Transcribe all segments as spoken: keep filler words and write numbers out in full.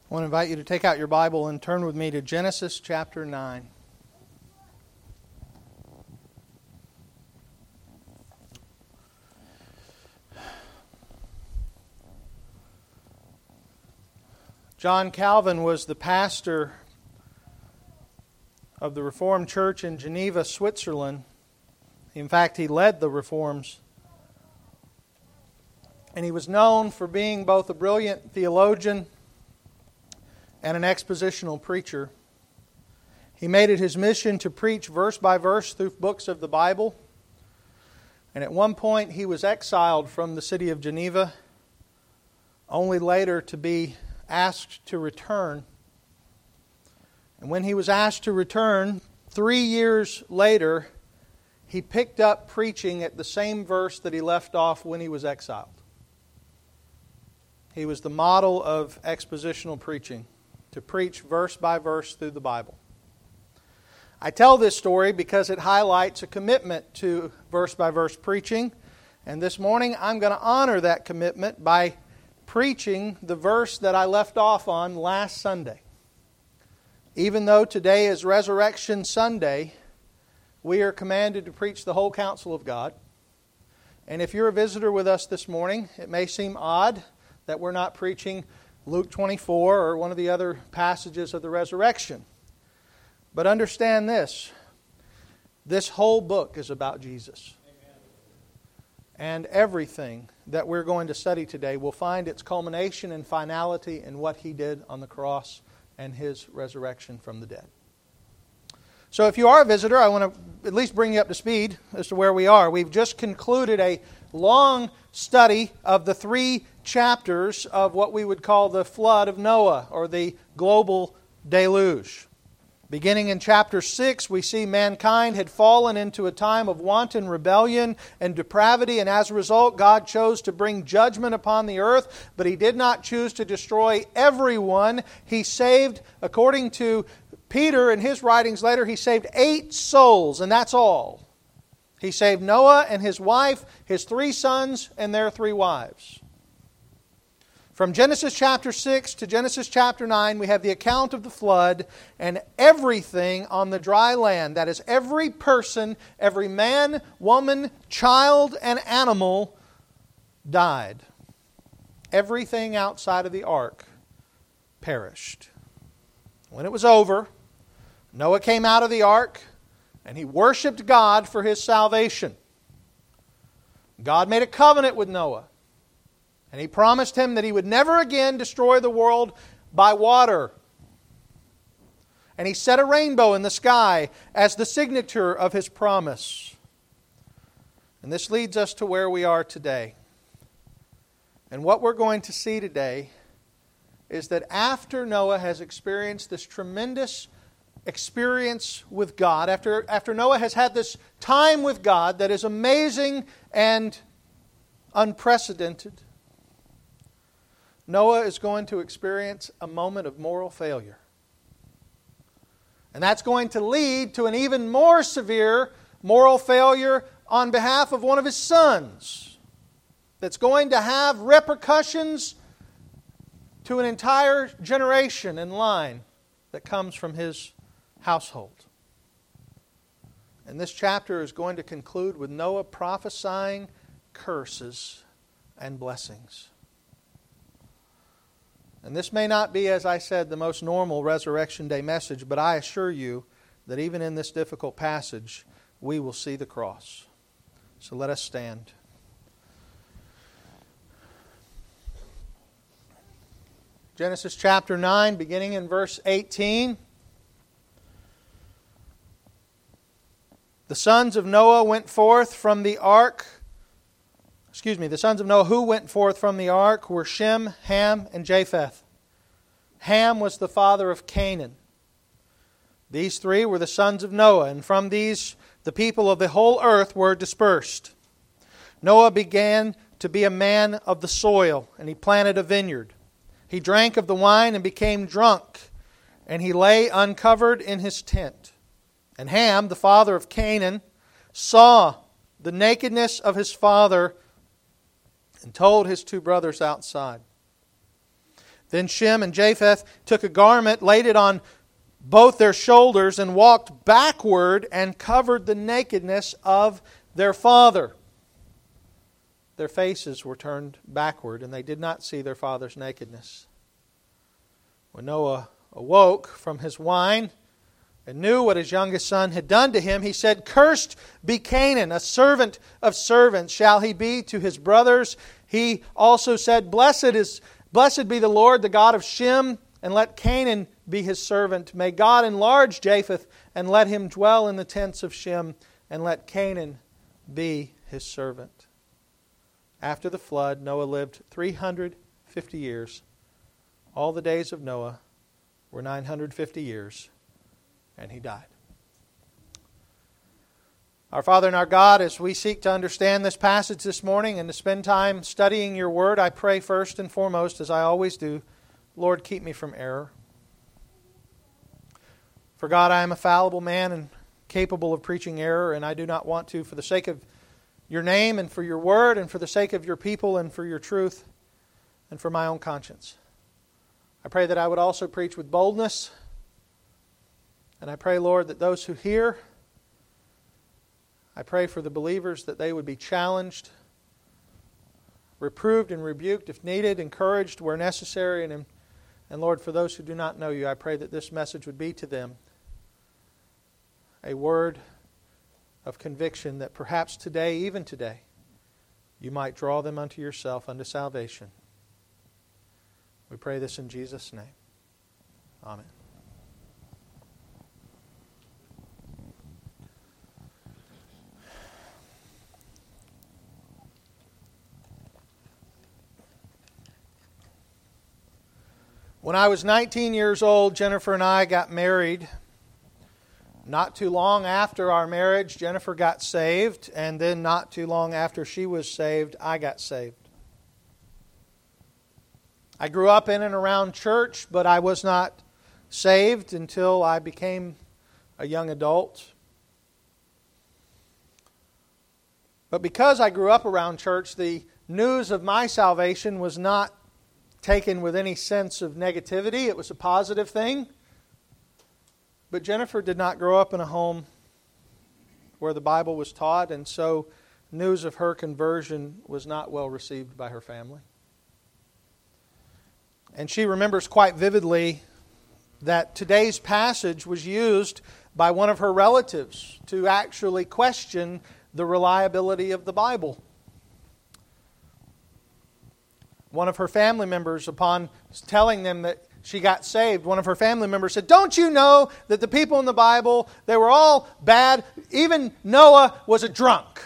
I want to invite you to take out your Bible and turn with me to Genesis chapter nine. John Calvin was the pastor of the Reformed Church in Geneva, Switzerland. In fact, he led the reforms. And he was known for being both a brilliant theologian and an expositional preacher. He made it his mission to preach verse by verse through books of the Bible. And at one point he was exiled from the city of Geneva, only later to be asked to return. And when he was asked to return, three years later, he picked up preaching at the same verse that he left off when he was exiled. He was the model of expositional preaching, to preach verse by verse through the Bible. I tell this story because it highlights a commitment to verse by verse preaching. And this morning I'm going to honor that commitment by preaching the verse that I left off on last Sunday. Even though today is Resurrection Sunday, we are commanded to preach the whole counsel of God. And if you're a visitor with us this morning, it may seem odd that we're not preaching Luke twenty-four or one of the other passages of the resurrection. But understand this, this whole book is about Jesus. Amen. And everything that we're going to study today will find its culmination and finality in what He did on the cross and His resurrection from the dead. So if you are a visitor, I want to at least bring you up to speed as to where we are. We've just concluded a long study of the three chapters of what we would call the flood of Noah, or the global deluge. Beginning in chapter six, we see mankind had fallen into a time of wanton rebellion and depravity, and as a result, God chose to bring judgment upon the earth, but He did not choose to destroy everyone. He saved, according to Peter in his writings later, he saved eight souls, and that's all. He saved Noah and his wife, his three sons, and their three wives. From Genesis chapter six to Genesis chapter nine, we have the account of the flood, and everything on the dry land, that is, every person, every man, woman, child, and animal, died. Everything outside of the ark perished. When it was over, Noah came out of the ark, and he worshiped God for his salvation. God made a covenant with Noah. And He promised him that He would never again destroy the world by water. And He set a rainbow in the sky as the signature of His promise. And this leads us to where we are today. And what we're going to see today is that after Noah has experienced this tremendous experience with God, after, after Noah has had this time with God that is amazing and unprecedented, Noah is going to experience a moment of moral failure. And that's going to lead to an even more severe moral failure on behalf of one of his sons, that's going to have repercussions to an entire generation in line that comes from his household. And this chapter is going to conclude with Noah prophesying curses and blessings. And this may not be, as I said, the most normal Resurrection Day message, but I assure you that even in this difficult passage, we will see the cross. So let us stand. Genesis chapter nine, beginning in verse eighteen. The sons of Noah went forth from the ark. Excuse me, the sons of Noah who went forth from the ark were Shem, Ham, and Japheth. Ham was the father of Canaan. These three were the sons of Noah, and from these the people of the whole earth were dispersed. Noah began to be a man of the soil, and he planted a vineyard. He drank of the wine and became drunk, and he lay uncovered in his tent. And Ham, the father of Canaan, saw the nakedness of his father and told his two brothers outside. Then Shem and Japheth took a garment, laid it on both their shoulders, and walked backward and covered the nakedness of their father. Their faces were turned backward, and they did not see their father's nakedness. When Noah awoke from his wine and knew what his youngest son had done to him, he said, "Cursed be Canaan, a servant of servants shall he be to his brothers." He also said, Blessed is Blessed be the Lord, the God of Shem, and let Canaan be his servant. May God enlarge Japheth, and let him dwell in the tents of Shem, and let Canaan be his servant. After the flood, Noah lived three hundred fifty years. All the days of Noah were nine hundred fifty years, and he died. Our Father and our God, as we seek to understand this passage this morning and to spend time studying your word, I pray first and foremost, as I always do, Lord, keep me from error. For God, I am a fallible man and capable of preaching error, and I do not want to, for the sake of your name and for your word and for the sake of your people and for your truth and for my own conscience. I pray that I would also preach with boldness, and I pray, Lord, that those who hear, I pray for the believers that they would be challenged, reproved and rebuked if needed, encouraged where necessary. And, and Lord, for those who do not know you, I pray that this message would be to them a word of conviction that perhaps today, even today, you might draw them unto yourself, unto salvation. We pray this in Jesus' name. Amen. When I was nineteen years old, Jennifer and I got married. Not too long after our marriage, Jennifer got saved, and then not too long after she was saved, I got saved. I grew up in and around church, but I was not saved until I became a young adult. But because I grew up around church, the news of my salvation was not taken with any sense of negativity. It was a positive thing. But Jennifer did not grow up in a home where the Bible was taught, and so news of her conversion was not well received by her family. And she remembers quite vividly that today's passage was used by one of her relatives to actually question the reliability of the Bible. One of her family members, upon telling them that she got saved, one of her family members said, "Don't you know that the people in the Bible, they were all bad? Even Noah was a drunk."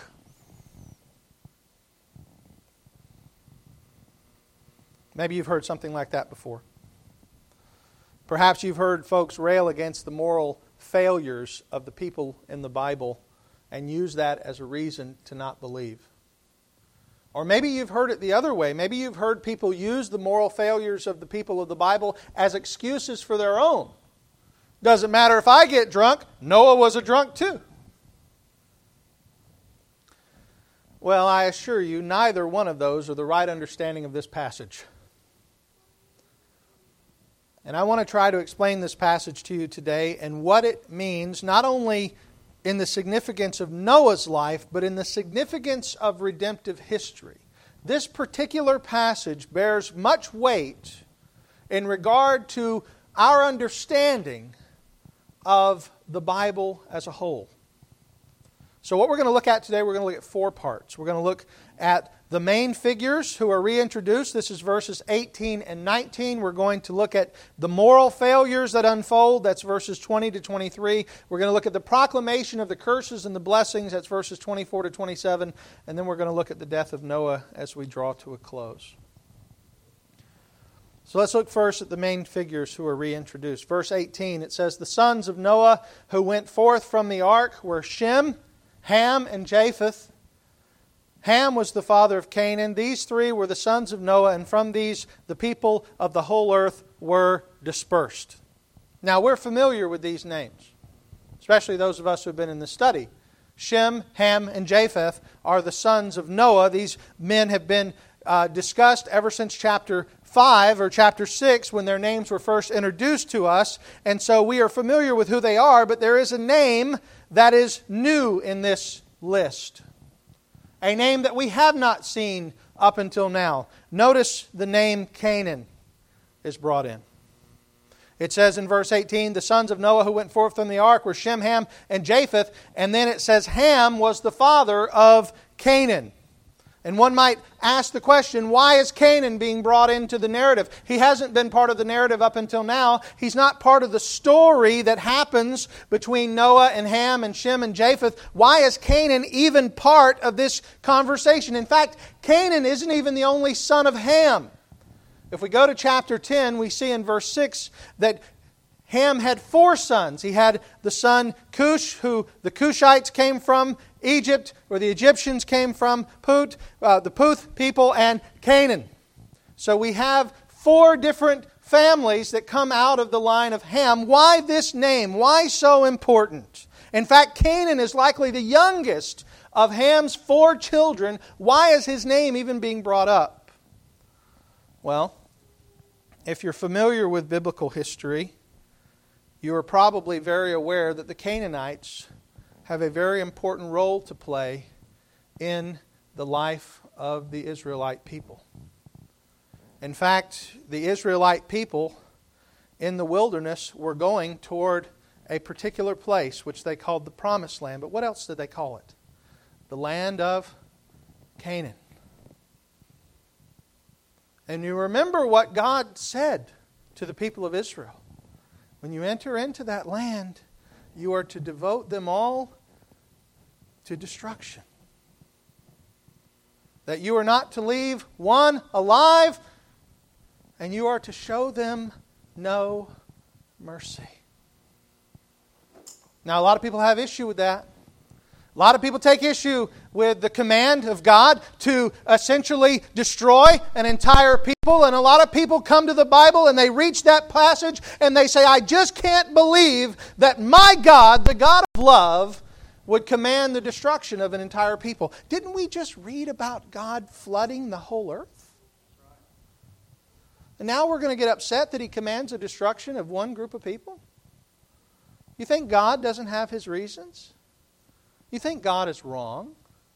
Maybe you've heard something like that before. Perhaps you've heard folks rail against the moral failures of the people in the Bible and use that as a reason to not believe. Or maybe you've heard it the other way. Maybe you've heard people use the moral failures of the people of the Bible as excuses for their own. Doesn't matter if I get drunk, Noah was a drunk too. Well, I assure you, neither one of those are the right understanding of this passage. And I want to try to explain this passage to you today and what it means, not only in the significance of Noah's life, but in the significance of redemptive history. This particular passage bears much weight in regard to our understanding of the Bible as a whole. So what we're going to look at today, we're going to look at four parts. We're going to look at the main figures who are reintroduced. This is verses eighteen and nineteen. We're going to look at the moral failures that unfold. That's verses twenty to twenty-three. We're going to look at the proclamation of the curses and the blessings. That's verses twenty-four to twenty-seven. And then we're going to look at the death of Noah as we draw to a close. So let's look first at the main figures who are reintroduced. Verse eighteen, it says, "The sons of Noah who went forth from the ark were Shem, Ham, and Japheth. Ham was the father of Canaan. These three were the sons of Noah, and from these the people of the whole earth were dispersed." Now we're familiar with these names, especially those of us who have been in the study. Shem, Ham, and Japheth are the sons of Noah. These men have been uh, discussed ever since chapter five or chapter six when their names were first introduced to us. And so we are familiar with who they are, but there is a name that is new in this list. A name that we have not seen up until now. Notice the name Canaan is brought in. It says in verse eighteen, the sons of Noah who went forth from the ark were Shem, Ham, and Japheth. And then it says Ham was the father of Canaan. And one might ask the question, why is Canaan being brought into the narrative? He hasn't been part of the narrative up until now. He's not part of the story that happens between Noah and Ham and Shem and Japheth. Why is Canaan even part of this conversation? In fact, Canaan isn't even the only son of Ham. If we go to chapter ten, we see in verse six that Ham had four sons. He had the son Cush, who the Cushites came from Egypt, or the Egyptians came from Put, uh, the Puth people, and Canaan. So we have four different families that come out of the line of Ham. Why this name? Why so important? In fact, Canaan is likely the youngest of Ham's four children. Why is his name even being brought up? Well, if you're familiar with biblical history, you are probably very aware that the Canaanites have a very important role to play in the life of the Israelite people. In fact, the Israelite people in the wilderness were going toward a particular place which they called the Promised Land. But what else did they call it? The land of Canaan. And you remember what God said to the people of Israel. When you enter into that land, you are to devote them all to destruction. That you are not to leave one alive, and you are to show them no mercy. Now, a lot of people have issue with that. A lot of people take issue with the command of God to essentially destroy an entire people. And a lot of people come to the Bible and they reach that passage and they say, I just can't believe that my God, the God of love, would command the destruction of an entire people. Didn't we just read about God flooding the whole earth? And now we're going to get upset that He commands the destruction of one group of people? You think God doesn't have His reasons? You think God is wrong?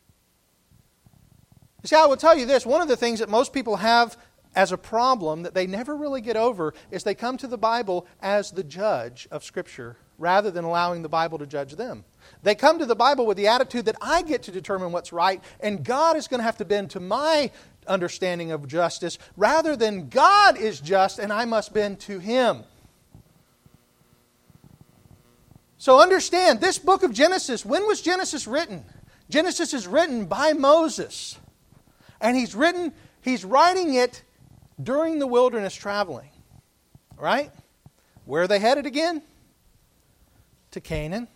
You see, I will tell you this. One of the things that most people have as a problem that they never really get over is they come to the Bible as the judge of Scripture rather than allowing the Bible to judge them. They come to the Bible with the attitude that I get to determine what's right and God is going to have to bend to my understanding of justice rather than God is just and I must bend to Him. So understand, this book of Genesis, when was Genesis written? Genesis is written by Moses. And he's written, he's writing it during the wilderness traveling. Right? Where are they headed again? To Canaan.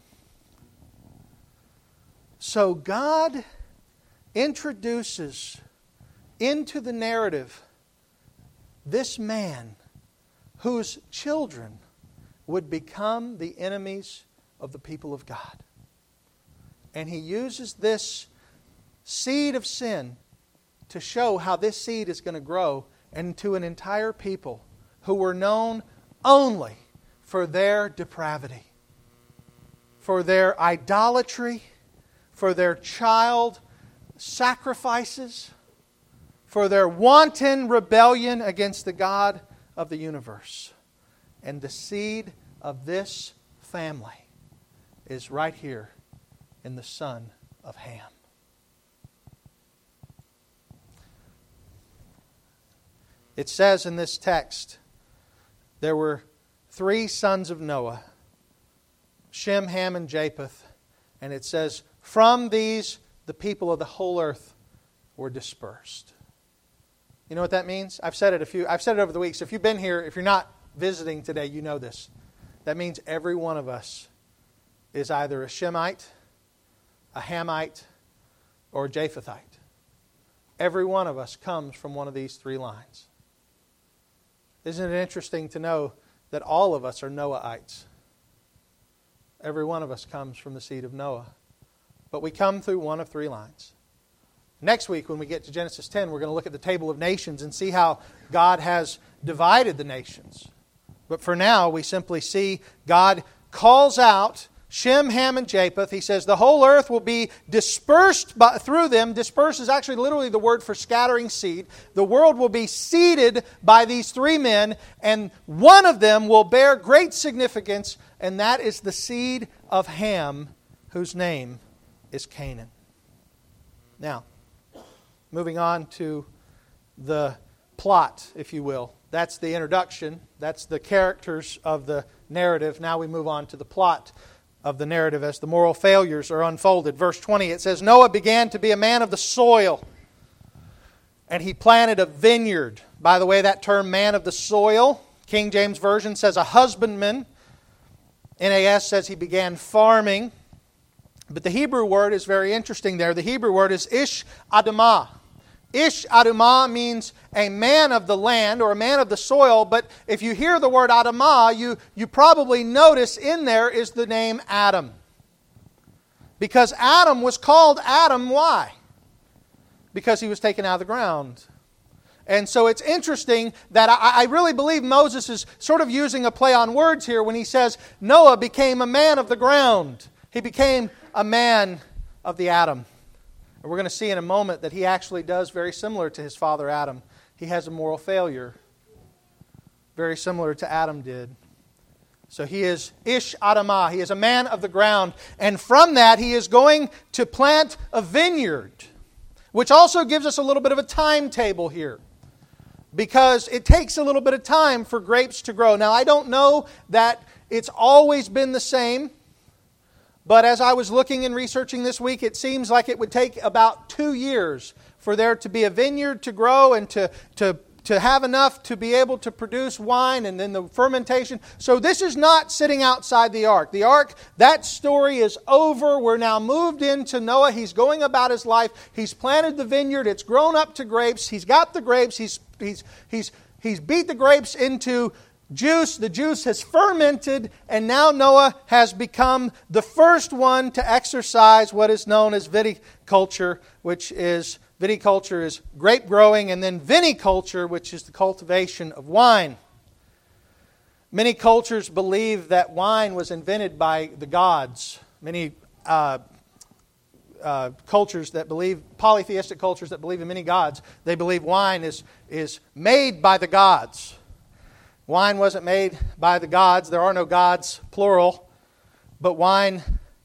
So God introduces into the narrative this man whose children would become the enemies of the people of God. And He uses this seed of sin to show how this seed is going to grow into an entire people who were known only for their depravity, for their idolatry, for their child sacrifices, for their wanton rebellion against the God of the universe. And the seed of this family is right here in the son of Ham. It says in this text, there were three sons of Noah, Shem, Ham, and Japheth. And it says, from these the people of the whole earth were dispersed. You know what that means? I've said it a few I've said it over the weeks. If you've been here, if you're not visiting today, you know this. That means every one of us is either a Shemite, a Hamite, or a Japhethite. Every one of us comes from one of these three lines. Isn't it interesting to know that all of us are Noahites? Every one of us comes from the seed of Noah. But we come through one of three lines. Next week, when we get to Genesis ten, we're going to look at the table of nations and see how God has divided the nations. But for now, we simply see God calls out Shem, Ham, and Japheth. He says the whole earth will be dispersed by, through them. Dispersed is actually literally the word for scattering seed. The world will be seeded by these three men, and one of them will bear great significance, and that is the seed of Ham, whose name is Canaan. Now, moving on to the plot, if you will. That's the introduction. That's the characters of the narrative. Now we move on to the plot of the narrative as the moral failures are unfolded. Verse twenty, it says, Noah began to be a man of the soil, and he planted a vineyard. By the way, that term, man of the soil, King James Version says a husbandman. N A S says he began farming. But the Hebrew word is very interesting there. The Hebrew word is ish adamah. Ish adamah means a man of the land or a man of the soil. But if you hear the word adamah, you, you probably notice in there is the name Adam. Because Adam was called Adam. Why? Because he was taken out of the ground. And so it's interesting that I, I really believe Moses is sort of using a play on words here when he says Noah became a man of the ground. He became a man of the Adam. And we're going to see in a moment that he actually does very similar to his father Adam. He has a moral failure, very similar to Adam did. So he is Ish Adamah. He is a man of the ground. And from that he is going to plant a vineyard, which also gives us a little bit of a timetable here. Because it takes a little bit of time for grapes to grow. Now I don't know that it's always been the same. But as I was looking and researching this week, it seems like it would take about two years for there to be a vineyard to grow and to, to, to have enough to be able to produce wine and then the fermentation. So this is not sitting outside the ark. The ark, that story is over. We're now moved into Noah. He's going about his life. He's planted the vineyard. It's grown up to grapes. He's got the grapes. He's, he's, he's, he's beat the grapes into juice. The juice has fermented, and now Noah has become the first one to exercise what is known as viticulture, which is, viticulture is grape growing, and then viniculture, which is the cultivation of wine. Many cultures believe that wine was invented by the gods. Many uh, uh, cultures that believe, polytheistic cultures that believe in many gods, they believe wine is, is made by the gods. Wine wasn't made by the gods. There are no gods, plural. But wine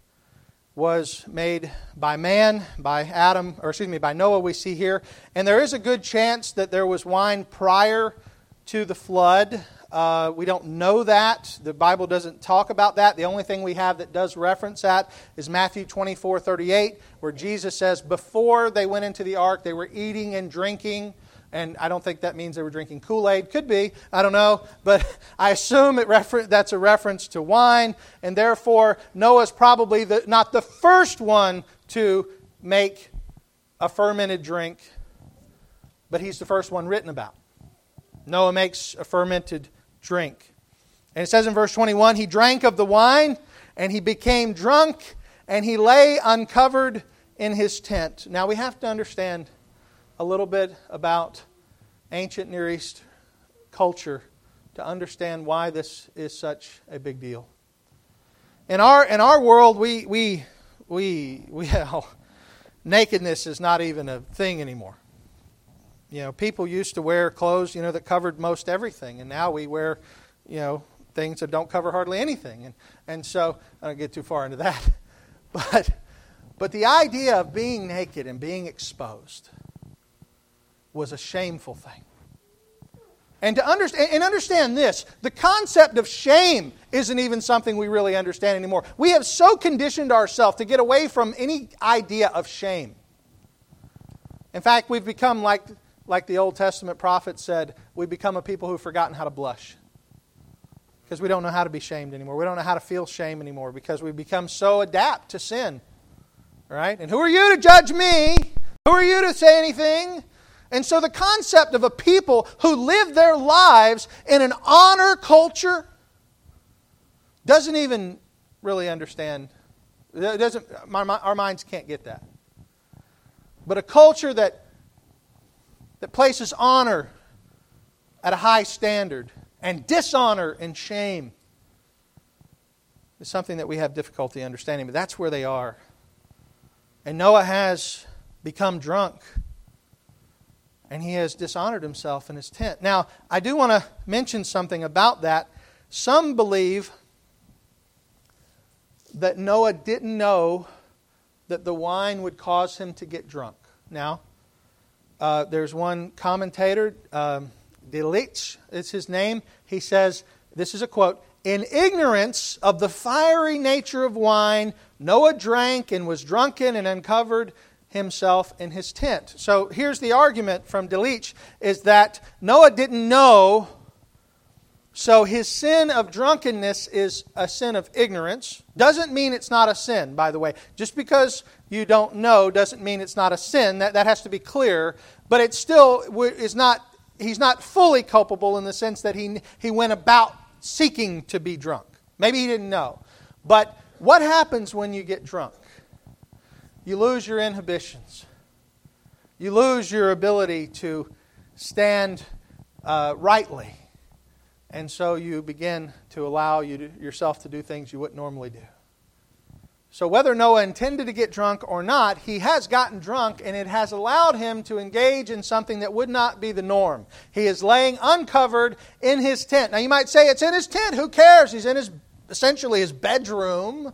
was made by man, by Adam, or excuse me, by Noah we see here. And there is a good chance that there was wine prior to the flood. Uh, we don't know that. The Bible doesn't talk about that. The only thing we have that does reference that is Matthew twenty-four thirty-eight, where Jesus says before they went into the ark, they were eating and drinking. And I don't think that means they were drinking Kool-Aid. Could be. I don't know. But I assume it refer- that's a reference to wine. And therefore, Noah's probably the, not the first one to make a fermented drink. But he's the first one written about. Noah makes a fermented drink. And it says in verse twenty-one, he drank of the wine, and he became drunk, and he lay uncovered in his tent. Now we have to understand a little bit about ancient Near East culture to understand why this is such a big deal. In our in our world, we we we we well, nakedness is not even a thing anymore. You know, people used to wear clothes, you know, that covered most everything, and now we wear, you know, things that don't cover hardly anything. And and so I don't get too far into that, but but the idea of being naked and being exposed was a shameful thing. And to understand, and understand this, the concept of shame isn't even something we really understand anymore. We have so conditioned ourselves to get away from any idea of shame. In fact, we've become like, like the Old Testament prophet said, we've become a people who've forgotten how to blush. Because we don't know how to be shamed anymore. We don't know how to feel shame anymore because we've become so adapt to sin. Right? And who are you to judge me? Who are you to say anything? And so the concept of a people who live their lives in an honor culture doesn't even really understand. It doesn't, our minds can't get that. but a culture that, that places honor at a high standard and dishonor and shame is something that we have difficulty understanding. But that's where they are. And Noah has become drunk. And he has dishonored himself in his tent. Now, I do want to mention something about that. Some believe that Noah didn't know that the wine would cause him to get drunk. Now, uh, there's one commentator, um, Delitzsch is his name. He says, this is a quote, "In ignorance of the fiery nature of wine, Noah drank and was drunken and uncovered himself in his tent." So here's the argument from Delitzsch, is that Noah didn't know, so his sin of drunkenness is a sin of ignorance. Doesn't mean it's not a sin, by the way. Just because you don't know doesn't mean it's not a sin. That, that has to be clear. But it still is not, he's not fully culpable in the sense that he, he went about seeking to be drunk. Maybe he didn't know. But what happens when you get drunk? You lose your inhibitions. You lose your ability to stand uh, rightly. And so you begin to allow you to, yourself to do things you wouldn't normally do. So whether Noah intended to get drunk or not, he has gotten drunk, and it has allowed him to engage in something that would not be the norm. He is laying uncovered in his tent. Now you might say, it's in his tent. Who cares? He's in his essentially his bedroom.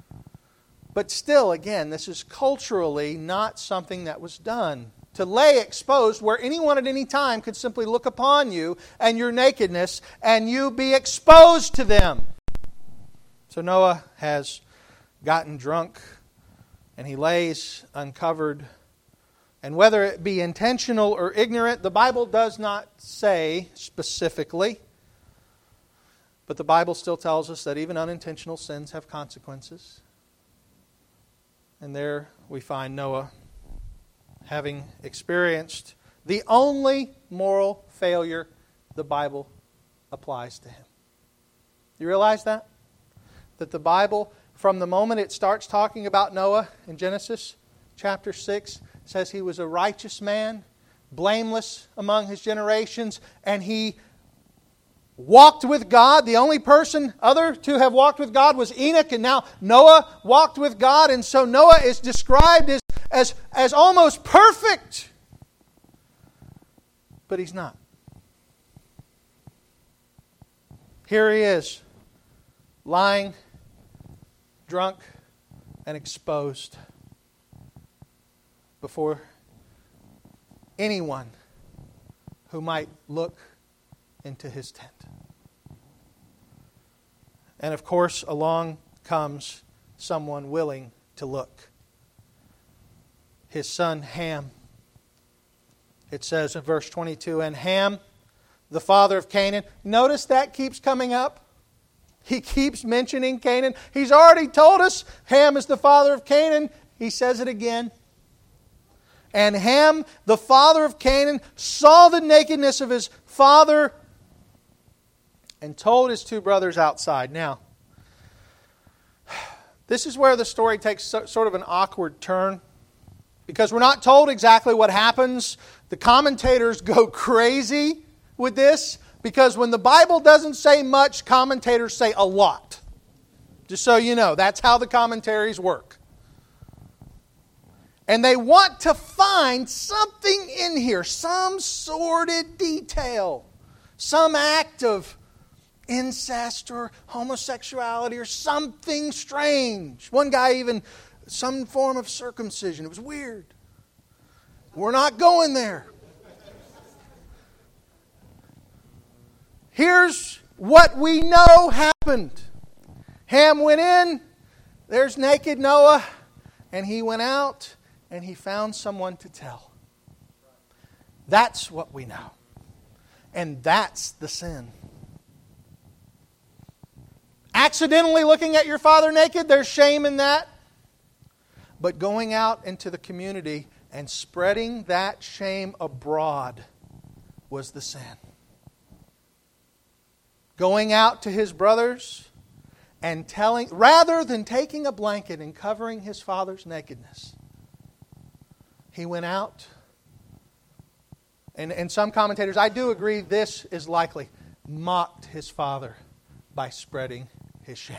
But still, again, this is culturally not something that was done. To lay exposed where anyone at any time could simply look upon you and your nakedness and you be exposed to them. So Noah has gotten drunk and he lays uncovered. And whether it be intentional or ignorant, the Bible does not say specifically. But the Bible still tells us that even unintentional sins have consequences. And there we find Noah having experienced the only moral failure the Bible applies to him. You realize that? That the Bible, from the moment it starts talking about Noah in Genesis chapter six, says he was a righteous man, blameless among his generations, and he walked with God. The only person other to have walked with God was Enoch, and now Noah walked with God, and so Noah is described as, as, as almost perfect. But he's not. Here he is, lying, drunk, and exposed before anyone who might look into his tent. And of course, along comes someone willing to look. His son Ham. It says in verse twenty-two, and Ham, the father of Canaan. Notice that keeps coming up. He keeps mentioning Canaan. He's already told us Ham is the father of Canaan. He says it again. And Ham, the father of Canaan, saw the nakedness of his father and told his two brothers outside. Now, this is where the story takes sort of an awkward turn, because we're not told exactly what happens. The commentators go crazy with this, because when the Bible doesn't say much, commentators say a lot. Just so you know, that's how the commentaries work. And they want to find something in here, some sordid detail, some act of incest or homosexuality or something strange. One guy even, some form of circumcision. It was weird. We're not going there. Here's what we know happened. Ham went in, there's naked Noah, and he went out and he found someone to tell. That's what we know. And that's the sin. Accidentally looking at your father naked, there's shame in that. But going out into the community and spreading that shame abroad was the sin. Going out to his brothers and telling, rather than taking a blanket and covering his father's nakedness, he went out. And, and some commentators, I do agree this is likely, mocked his father by spreading his shame.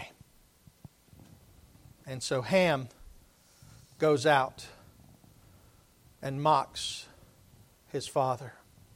And so Ham goes out and mocks his father.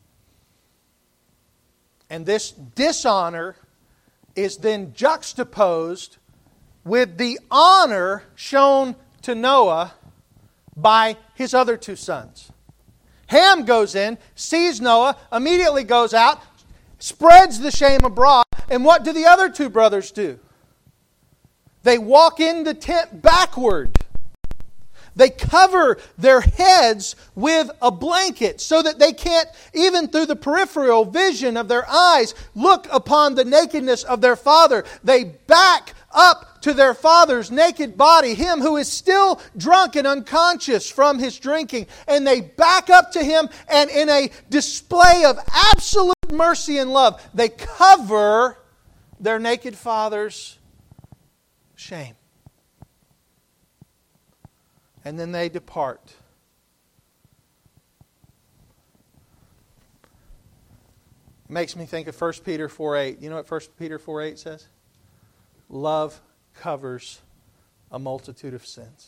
And this dishonor is then juxtaposed with the honor shown to Noah by his other two sons. Ham goes in, sees Noah, immediately goes out, spreads the shame abroad, and what do the other two brothers do? They walk in the tent backward. They cover their heads with a blanket so that they can't, even through the peripheral vision of their eyes, look upon the nakedness of their father. They back up to their father's naked body, him who is still drunk and unconscious from his drinking. And they back up to him, and in a display of absolute mercy and love, they cover their naked father's shame. And then they depart. It makes me think of First Peter four eight. You know what First Peter four eight says? Love covers a multitude of sins.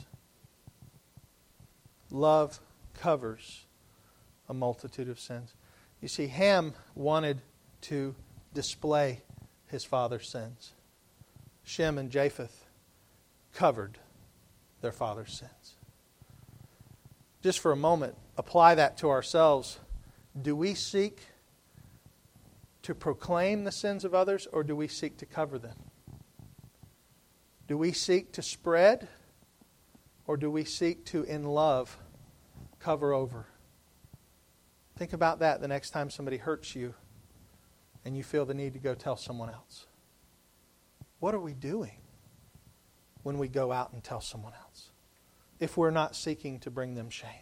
Love covers a multitude of sins. You see, Ham wanted to display his father's sins. Shem and Japheth covered their father's sins. Just for a moment, apply that to ourselves. Do we seek to proclaim the sins of others, or do we seek to cover them? Do we seek to spread, or do we seek to, in love, cover over? Think about that the next time somebody hurts you and you feel the need to go tell someone else. What are we doing when we go out and tell someone else, if we're not seeking to bring them shame?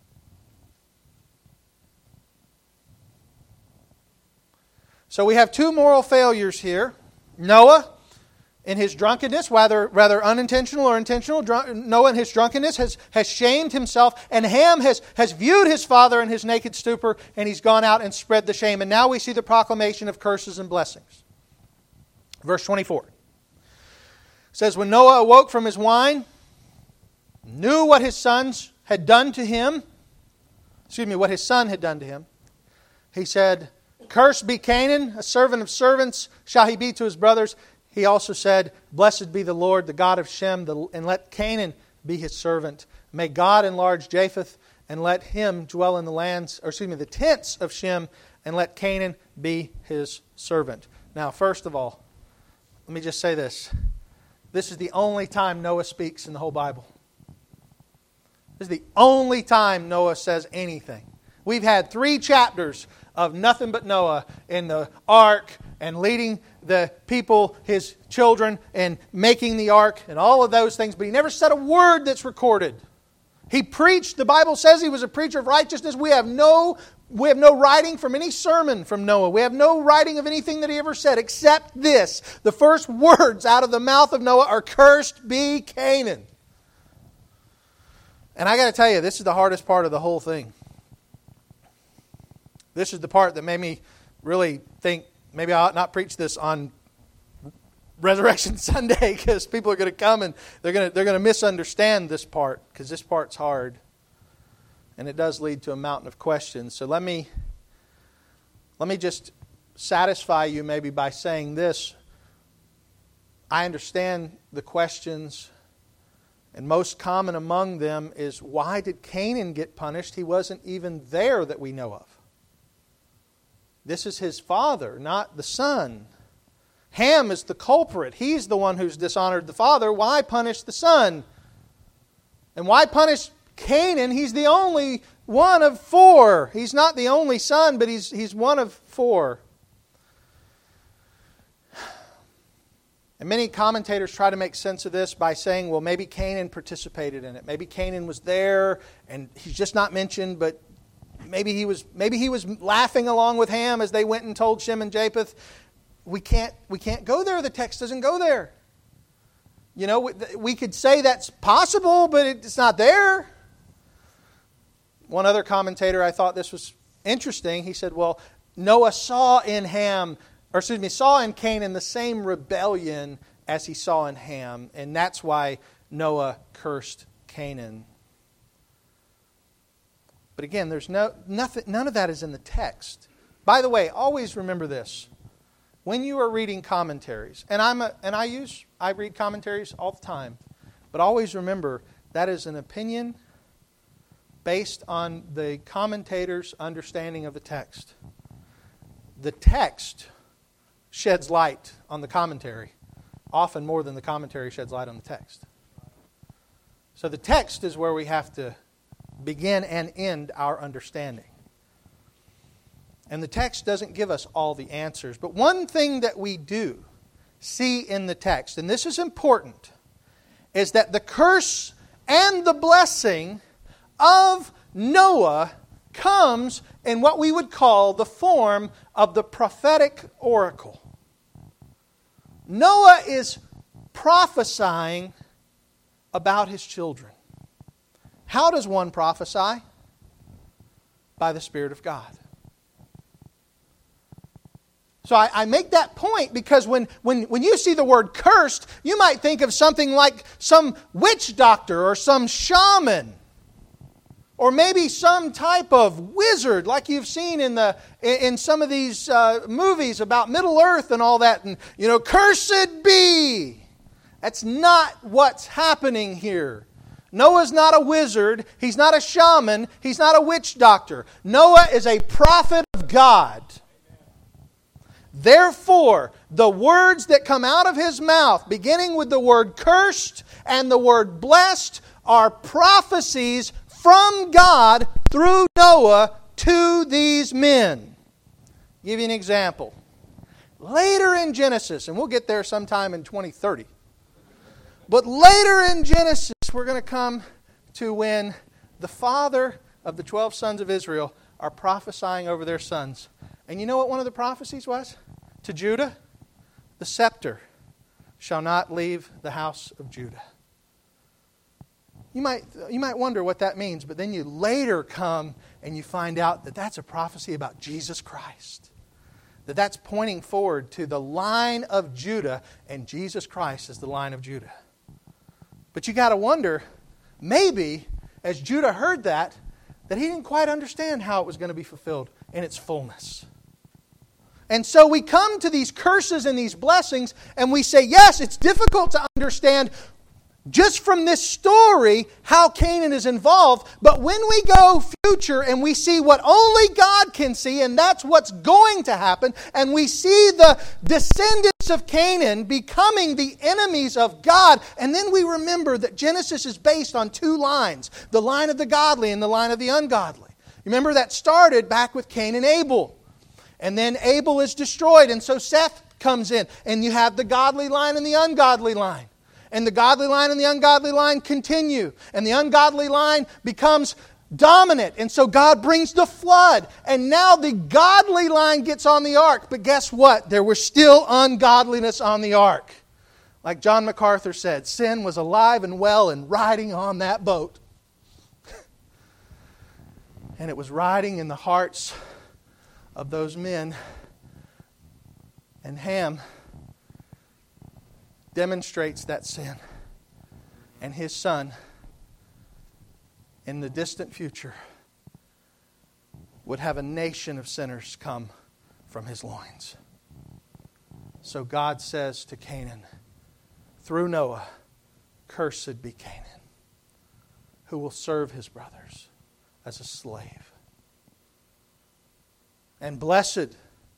So we have two moral failures here. Noah, in his drunkenness, whether rather unintentional or intentional, drunk, Noah in his drunkenness has, has shamed himself, and Ham has, has viewed his father in his naked stupor, and he's gone out and spread the shame. And now we see the proclamation of curses and blessings. Verse twenty-four. It says, when Noah awoke from his wine, knew what his sons had done to him, excuse me, what his son had done to him, he said, cursed be Canaan, a servant of servants shall he be to his brothers. He also said, blessed be the Lord, the God of Shem, and let Canaan be his servant. May God enlarge Japheth, and let him dwell in the lands, or excuse me, the tents of Shem, and let Canaan be his servant. Now, first of all, let me just say this. This is the only time Noah speaks in the whole Bible. This is the only time Noah says anything. We've had three chapters of nothing but Noah in the ark and leading the people, his children, and making the ark and all of those things. But he never said a word that's recorded. He preached, the Bible says he was a preacher of righteousness. We have no, we have no writing from any sermon from Noah. We have no writing of anything that he ever said except this. The first words out of the mouth of Noah are, cursed be Canaan. And I got to tell you, this is the hardest part of the whole thing. This is the part that made me really think maybe I ought not preach this on Resurrection Sunday, because people are going to come and they're going to they're going to misunderstand this part, because this part's hard, and it does lead to a mountain of questions. So let me let me just satisfy you maybe by saying this. I understand the questions, and most common among them is, why did Canaan get punished? He wasn't even there that we know of. This is his father, not the son. Ham is the culprit. He's the one who's dishonored the father. Why punish the son? And why punish Canaan? He's the only one of four. He's not the only son, but he's, he's one of four. And many commentators try to make sense of this by saying, well, maybe Canaan participated in it. Maybe Canaan was there and he's just not mentioned, but Maybe he was maybe he was laughing along with Ham as they went and told Shem and Japheth. We can't we can't go there. The text doesn't go there. You know, we, we could say that's possible, but it's not there. One other commentator, I thought this was interesting. He said, well, Noah saw in Ham, or excuse me, saw in Canaan the same rebellion as he saw in Ham, and that's why Noah cursed Canaan. But again, there's no nothing, none of that is in the text. By the way, always remember this. When you are reading commentaries, and I'm a, and I use I read commentaries all the time, but always remember that is an opinion based on the commentator's understanding of the text. The text sheds light on the commentary, often more than the commentary sheds light on the text. So the text is where we have to begin and end our understanding. And the text doesn't give us all the answers. But one thing that we do see in the text, and this is important, is that the curse and the blessing of Noah comes in what we would call the form of the prophetic oracle. Noah is prophesying about his children. How does one prophesy? By the Spirit of God. So I, I make that point because when, when, when you see the word cursed, you might think of something like some witch doctor or some shaman. Or maybe some type of wizard like you've seen in the in some of these uh, movies about Middle Earth and all that. And, you know, cursed be. That's not what's happening here. Noah's not a wizard. He's not a shaman. He's not a witch doctor. Noah is a prophet of God. Therefore, the words that come out of his mouth, beginning with the word cursed and the word blessed, are prophecies from God through Noah to these men. I'll give you an example. Later in Genesis, and we'll get there sometime in twenty thirty, but later in Genesis, we're going to come to when the father of the twelve sons of Israel are prophesying over their sons. And you know what one of the prophecies was? To Judah, the scepter shall not leave the house of Judah. You might, you might wonder what that means, but then you later come and you find out that that's a prophecy about Jesus Christ. That that's pointing forward to the line of Judah, and Jesus Christ is the line of Judah. But you got to wonder, maybe as Judah heard that, that he didn't quite understand how it was going to be fulfilled in its fullness. And so we come to these curses and these blessings, and we say, yes, it's difficult to understand just from this story how Canaan is involved. But when we go future and we see what only God can see, and that's what's going to happen, and we see the descendants of Canaan becoming the enemies of God, and then we remember that Genesis is based on two lines, the line of the godly and the line of the ungodly. Remember that started back with Cain and Abel. And then Abel is destroyed, and so Seth comes in, and you have the godly line and the ungodly line. And the godly line and the ungodly line continue. And the ungodly line becomes dominant. And so God brings the flood. And now the godly line gets on the ark. But guess what? There was still ungodliness on the ark. Like John MacArthur said, sin was alive and well and riding on that boat. And it was riding in the hearts of those men. And Ham demonstrates that sin. And his son, in the distant future, would have a nation of sinners come from his loins. So God says to Canaan, through Noah, cursed be Canaan, who will serve his brothers as a slave. And blessed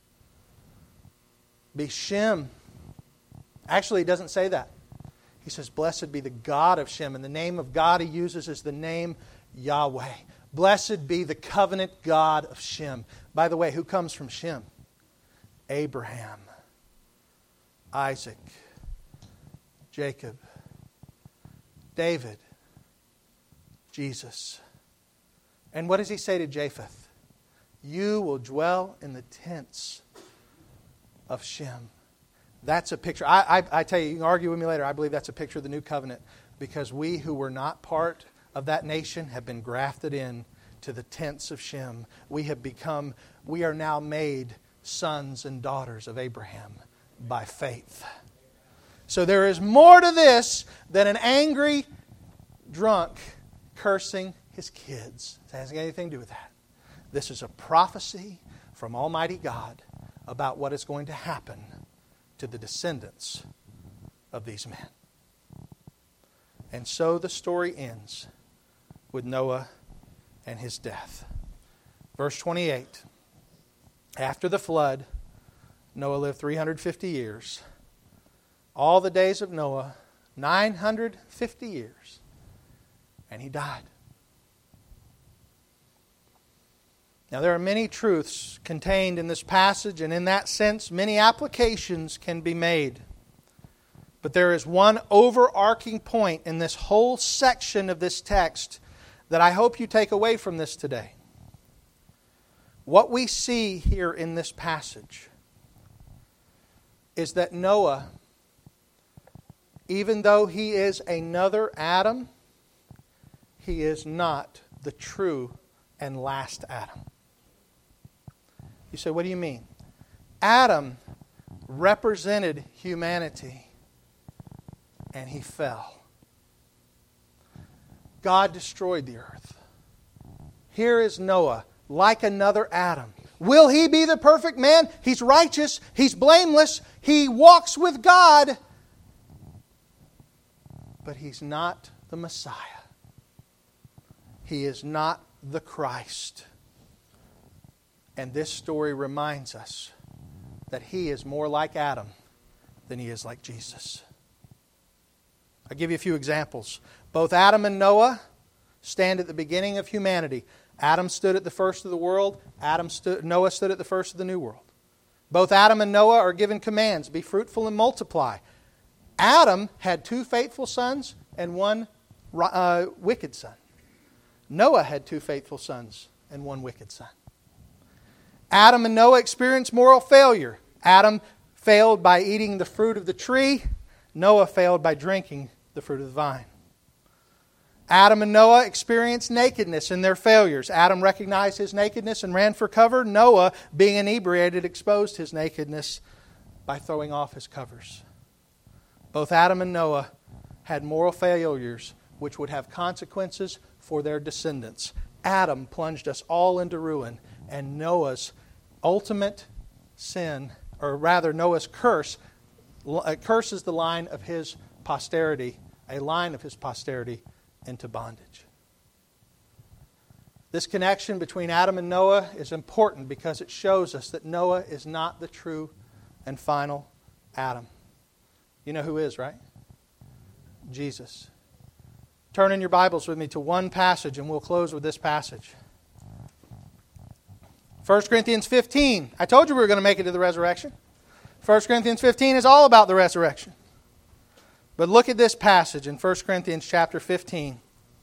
be Shem. Actually, he doesn't say that. He says, blessed be the God of Shem. And the name of God he uses is the name Yahweh. Blessed be the covenant God of Shem. By the way, who comes from Shem? Abraham, Isaac, Jacob, David, Jesus. And what does he say to Japheth? You will dwell in the tents of Shem. That's a picture. I, I, I tell you, you can argue with me later. I believe that's a picture of the new covenant, because we who were not part of that nation have been grafted in to the tents of Shem. We have become, we are now made sons and daughters of Abraham by faith. So there is more to this than an angry drunk cursing his kids. It hasn't got anything to do with that. This is a prophecy from Almighty God about what is going to happen to the descendants of these men. And so the story ends with Noah and his death. Verse twenty-eight. After the flood, Noah lived three hundred fifty years. All the days of Noah, nine hundred fifty years. And he died. Now there are many truths contained in this passage, and in that sense, many applications can be made. But there is one overarching point in this whole section of this text that I hope you take away from this today. What we see here in this passage is that Noah, even though he is another Adam, he is not the true and last Adam. You say, what do you mean? Adam represented humanity, and he fell. God destroyed the earth. Here is Noah, like another Adam. Will he be the perfect man? He's righteous. He's blameless. He walks with God. But he's not the Messiah. He is not the Christ. And this story reminds us that he is more like Adam than he is like Jesus. I'll give you a few examples. Both Adam and Noah stand at the beginning of humanity. Adam stood at the first of the world. Adam stood, Noah stood at the first of the new world. Both Adam and Noah are given commands, be fruitful and multiply. Adam had two faithful sons and one uh, wicked son. Noah had two faithful sons and one wicked son. Adam and Noah experienced moral failure. Adam failed by eating the fruit of the tree. Noah failed by drinking the fruit of the vine. Adam and Noah experienced nakedness in their failures. Adam recognized his nakedness and ran for cover. Noah, being inebriated, exposed his nakedness by throwing off his covers. Both Adam and Noah had moral failures which would have consequences for their descendants. Adam plunged us all into ruin, and Noah's ultimate sin, or rather Noah's curse, curses the line of his posterity, a line of his posterity, into bondage. This connection between Adam and Noah is important because it shows us that Noah is not the true and final Adam. You know who is, right? Jesus. Turn in your Bibles with me to one passage, and we'll close with this passage. First Corinthians fifteen. I told you we were going to make it to the resurrection. First Corinthians fifteen is all about the resurrection. But look at this passage in First Corinthians chapter fifteen.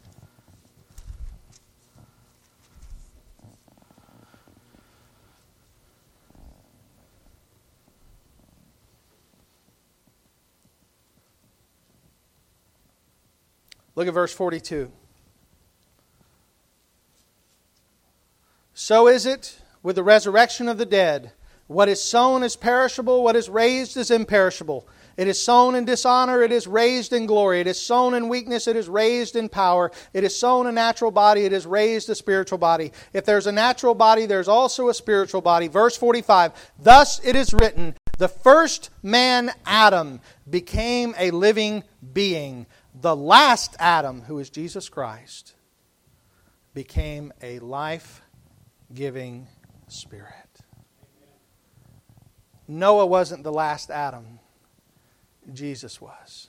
Look at verse forty-two. So is it with the resurrection of the dead. What is sown is perishable, what is raised is imperishable. It is sown in dishonor, it is raised in glory. It is sown in weakness, it is raised in power. It is sown a natural body, it is raised a spiritual body. If there's a natural body, there's also a spiritual body. Verse forty-five, thus it is written, the first man, Adam, became a living being. The last Adam, who is Jesus Christ, became a life-giving spirit. Noah wasn't the last Adam. Jesus was.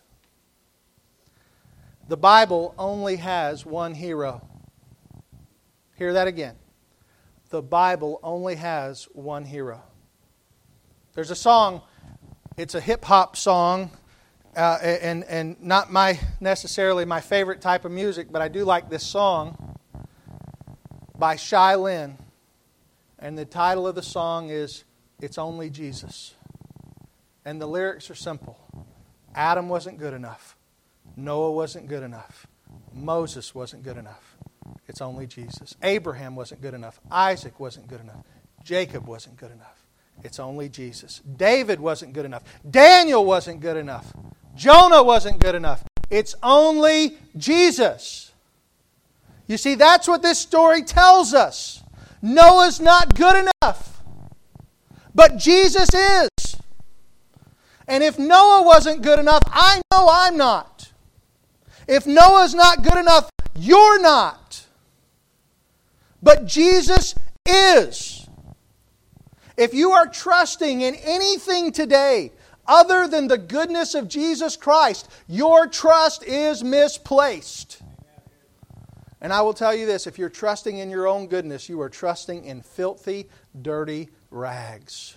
The Bible only has one hero. Hear that again. The Bible only has one hero. There's a song, it's a hip-hop song, uh, and, and not my necessarily my favorite type of music, but I do like this song by Shai Linne. And the title of the song is It's Only Jesus. And the lyrics are simple. Adam wasn't good enough. Noah wasn't good enough. Moses wasn't good enough. It's only Jesus. Abraham wasn't good enough. Isaac wasn't good enough. Jacob wasn't good enough. It's only Jesus. David wasn't good enough. Daniel wasn't good enough. Jonah wasn't good enough. It's only Jesus. You see, that's what this story tells us. Noah's not good enough, but Jesus is. And if Noah wasn't good enough, I know I'm not. If Noah's not good enough, you're not. But Jesus is. If you are trusting in anything today other than the goodness of Jesus Christ, your trust is misplaced. And I will tell you this, if you're trusting in your own goodness, you are trusting in filthy, dirty rags.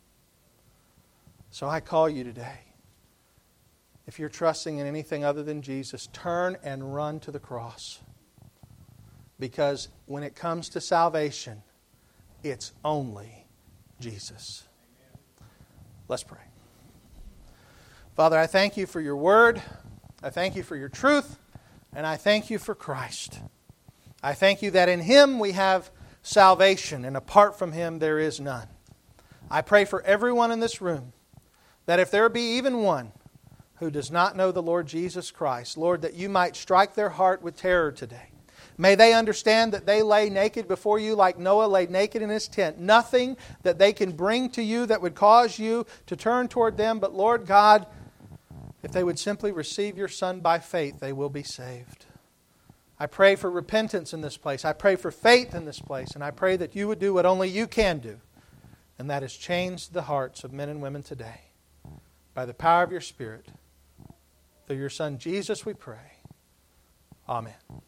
So I call you today. If you're trusting in anything other than Jesus, turn and run to the cross. Because when it comes to salvation, it's only Jesus. Let's pray. Father, I thank you for your word. I thank you for your truth. And I thank you for Christ. I thank you that in Him we have salvation, and apart from Him there is none. I pray for everyone in this room that if there be even one who does not know the Lord Jesus Christ, Lord, that you might strike their heart with terror today. May they understand that they lay naked before you like Noah lay naked in his tent. Nothing that they can bring to you that would cause you to turn toward them. But Lord God, if they would simply receive your Son by faith, they will be saved. I pray for repentance in this place. I pray for faith in this place. And I pray that you would do what only you can do. And that is change the hearts of men and women today. By the power of your Spirit. Through your Son Jesus we pray. Amen.